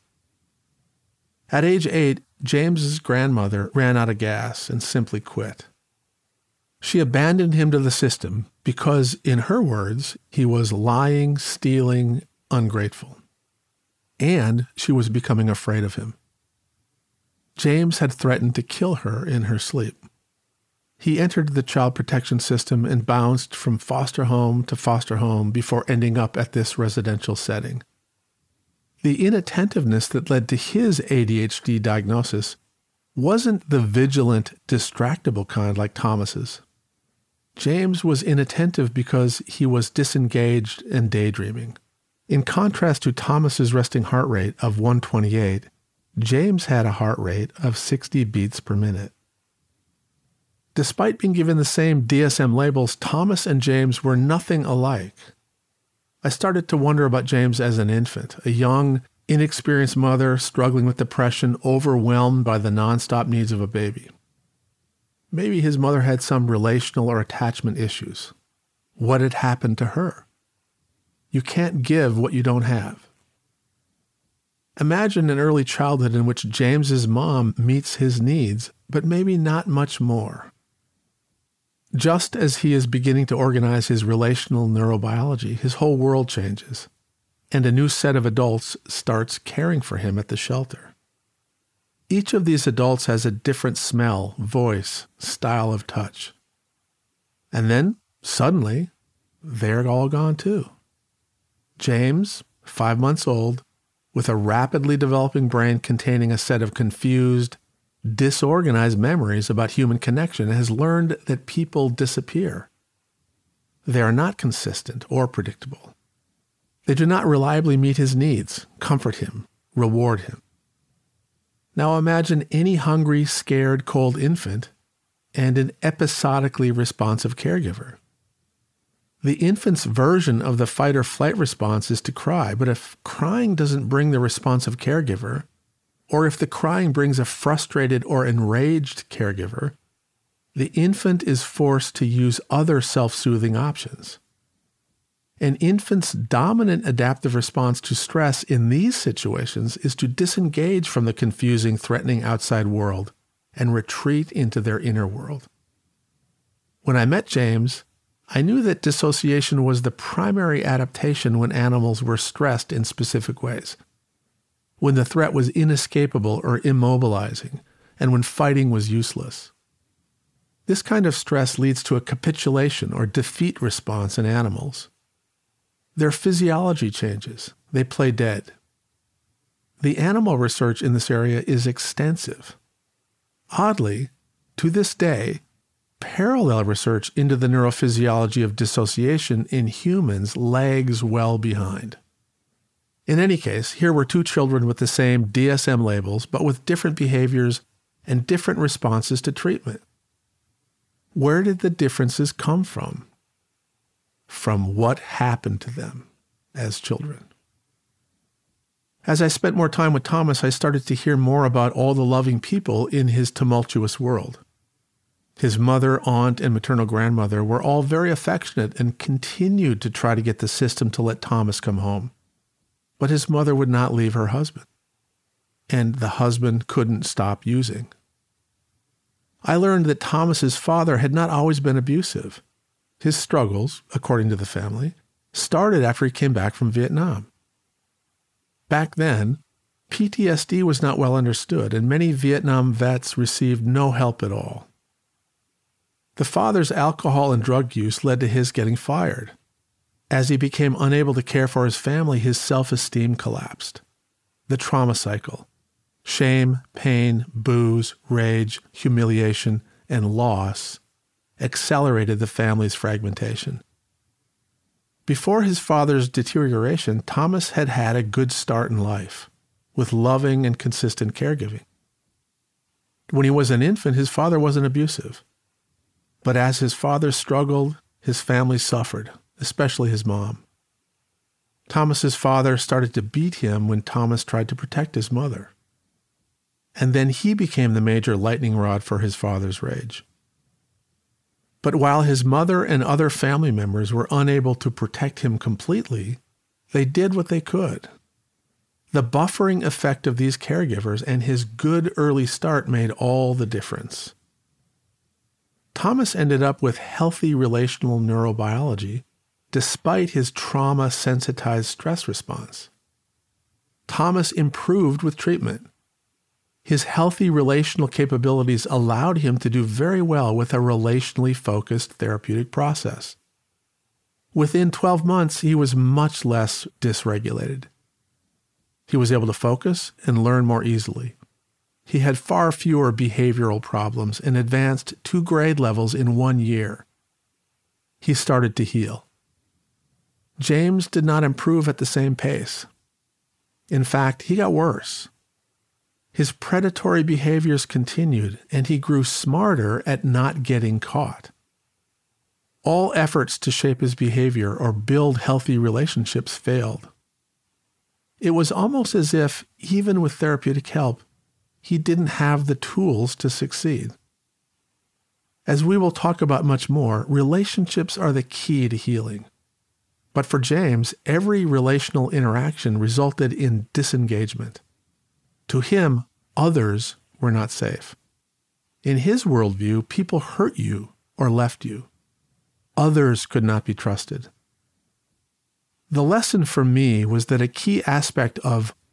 At age eight, James's grandmother ran out of gas and simply quit. She abandoned him to the system because, in her words, he was lying, stealing, ungrateful. And she was becoming afraid of him. James had threatened to kill her in her sleep. He entered the child protection system and bounced from foster home to foster home before ending up at this residential setting. The inattentiveness that led to his A D H D diagnosis wasn't the vigilant, distractible kind like Thomas's. James was inattentive because he was disengaged and daydreaming. In contrast to Thomas's resting heart rate of one twenty-eight, James had a heart rate of sixty beats per minute. Despite being given the same D S M labels, Thomas and James were nothing alike. I started to wonder about James as an infant, a young, inexperienced mother struggling with depression, overwhelmed by the nonstop needs of a baby. Maybe his mother had some relational or attachment issues. What had happened to her? You can't give what you don't have. Imagine an early childhood in which James's mom meets his needs, but maybe not much more. Just as he is beginning to organize his relational neurobiology, his whole world changes, and a new set of adults starts caring for him at the shelter. Each of these adults has a different smell, voice, style of touch. And then, suddenly, they're all gone too. James, five months old, with a rapidly developing brain containing a set of confused, disorganized memories about human connection, has learned that people disappear. They are not consistent or predictable. They do not reliably meet his needs, comfort him, reward him. Now imagine any hungry, scared, cold infant and an episodically responsive caregiver. The infant's version of the fight or flight response is to cry, but if crying doesn't bring the responsive caregiver, or if the crying brings a frustrated or enraged caregiver, the infant is forced to use other self-soothing options. An infant's dominant adaptive response to stress in these situations is to disengage from the confusing, threatening outside world and retreat into their inner world. When I met James, I knew that dissociation was the primary adaptation when animals were stressed in specific ways, when the threat was inescapable or immobilizing, and when fighting was useless. This kind of stress leads to a capitulation or defeat response in animals. Their physiology changes. They play dead. The animal research in this area is extensive. Oddly, to this day, parallel research into the neurophysiology of dissociation in humans lags well behind. In any case, here were two children with the same D S M labels, but with different behaviors and different responses to treatment. Where did the differences come from? From what happened to them as children. As I spent more time with Thomas, I started to hear more about all the loving people in his tumultuous world. His mother, aunt, and maternal grandmother were all very affectionate and continued to try to get the system to let Thomas come home. But his mother would not leave her husband, and the husband couldn't stop using. I learned that Thomas's father had not always been abusive. His struggles, according to the family, started after he came back from Vietnam. Back then, P T S D was not well understood, and many Vietnam vets received no help at all. The father's alcohol and drug use led to his getting fired. As he became unable to care for his family, his self-esteem collapsed. The trauma cycle, shame, pain, booze, rage, humiliation, and loss accelerated the family's fragmentation. Before his father's deterioration, Thomas had had a good start in life, with loving and consistent caregiving. When he was an infant, his father wasn't abusive. But as his father struggled, his family suffered, especially his mom. Thomas's father started to beat him when Thomas tried to protect his mother. And then he became the major lightning rod for his father's rage. But while his mother and other family members were unable to protect him completely, they did what they could. The buffering effect of these caregivers and his good early start made all the difference. Thomas ended up with healthy relational neurobiology despite his trauma-sensitized stress response. Thomas improved with treatment. His healthy relational capabilities allowed him to do very well with a relationally focused therapeutic process. Within twelve months, he was much less dysregulated. He was able to focus and learn more easily. He had far fewer behavioral problems and advanced two grade levels in one year. He started to heal. James did not improve at the same pace. In fact, he got worse. His predatory behaviors continued, and he grew smarter at not getting caught. All efforts to shape his behavior or build healthy relationships failed. It was almost as if, even with therapeutic help, he didn't have the tools to succeed. As we will talk about much more, relationships are the key to healing. But for James, every relational interaction resulted in disengagement. To him, others were not safe. In his worldview, people hurt you or left you. Others could not be trusted. The lesson for me was that a key aspect of